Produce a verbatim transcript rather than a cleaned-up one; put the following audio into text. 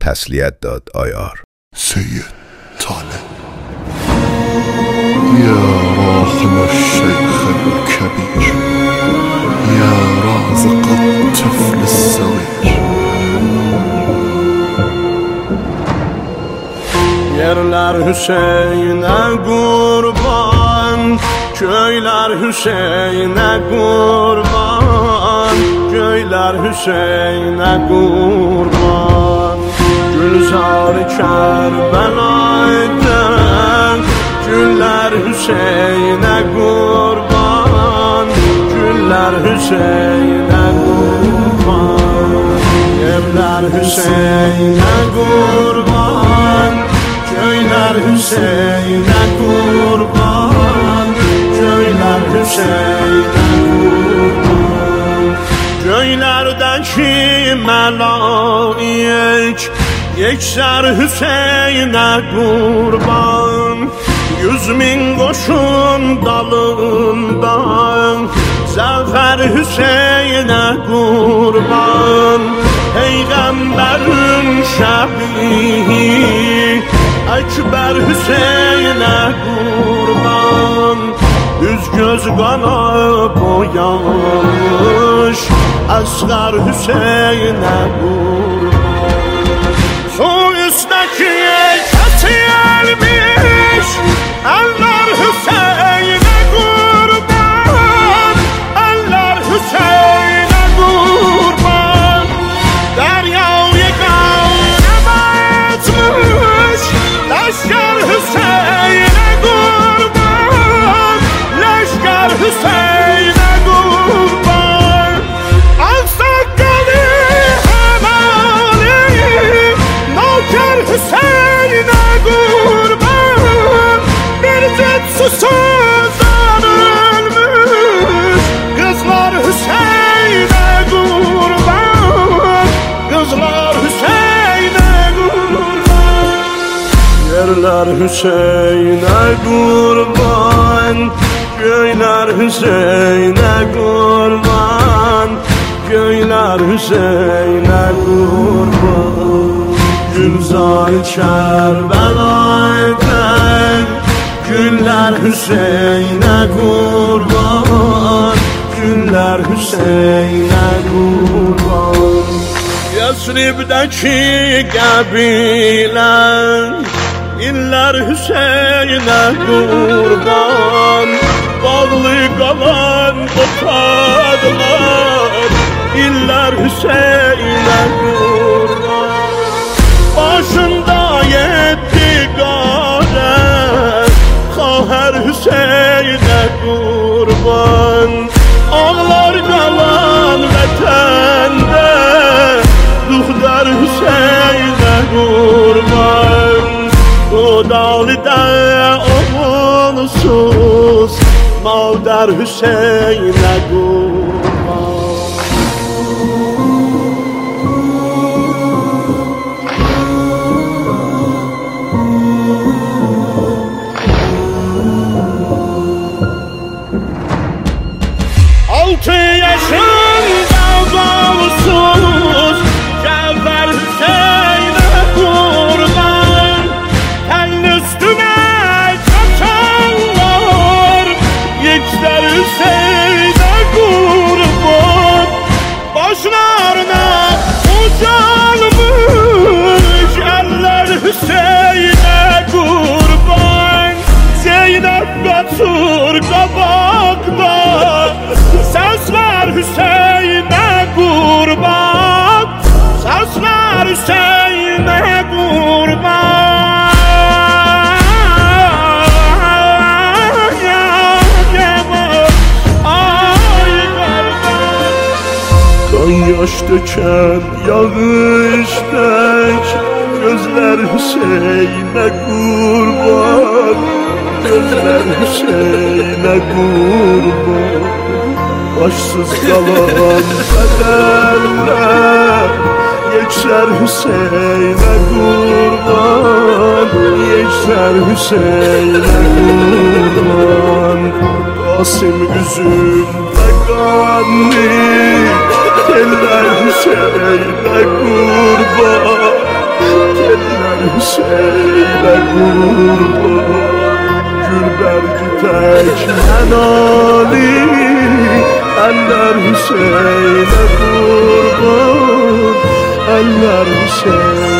تسلیت داد آیار. سید طالب یا راحم الشیخ الکبیر یا رازق الطفل الصغیر. Yerler Hüseyin'e kurban, köyler Hüseyin'e kurban, köyler Hüseyin'e kurban. Gülzar-ı Kerbela'ydı, güller Hüseyin'e kurban, güller Hüseyin'e kurban. Yerler Hüseyin'e kurban, köyler Hüseyin'e kurban, köyler Hüseyin'e kurban. Göylerdeki melaik yekser Hüseyin'e kurban. Yüz bin koşun dalından zafer Hüseyin'e kurban. Peygamberin şebihi Ekber Hüseyin'e kurban. Üz göz kana boyamış Asgar Hüseyin'e kurban. Su üstteki kesilmiş eller Hüseyin'e kurban, eller Hüseyin'e kurban. Deryayı kaynama etmiş leşker Hüseyin'e kurban, leşker Hüseyin'e kurban. Aksakalı hemali noker Hüseyin'e kurban. Bir cep susuzdan ölmüş kızlar Hüseyin'e kurban, kızlar Hüseyin'e kurban. Yerler Hüseyin'e kurban, köyler Hüseyin'e kurban, köyler Hüseyin'e kurban. Gülzar-ı Kerbela'ydı, güller Hüseyin'e kurban, güller Hüseyin'e kurban. Yesrib'deki kabile iller Hüseyin'e kurban. Bağlı kalan otadlar iller Hüseyin'e kurban. Başında yetti gare Kaher Hüseyin'e kurban. Ağlar kalan vatanda Duhdar Hüseyin'e kurban. O dağlıda oğulsuz Mavdar Hüseyin'e kurban. Altı yaşında bağımsız Cafer Hüseyin'e kurban. Telin üstüne kaçanlar Yekser Hüseyin'e kurban. Başlarına ucalmış eller Hüseyin'e kurban. Zeynep kaçır kabakta Sesler Hüseyin'e kurban, sesler Hüseyin'e kurban. Ay kardeş, kan yaş döken yağış dök, gözler Hüseyin'e kurban, gözler Hüseyin'e kurban. Başsız kalan bedenler Yekser Hüseyin'e kurban, Yekser Hüseyin'e kurban. Kasım üzümde kanlı Eller Hüseyin'e kurban, Hüseyn'e kurban Gül bergi tek menali Eller Hüseyn'e kurban Eller Hüseyn'e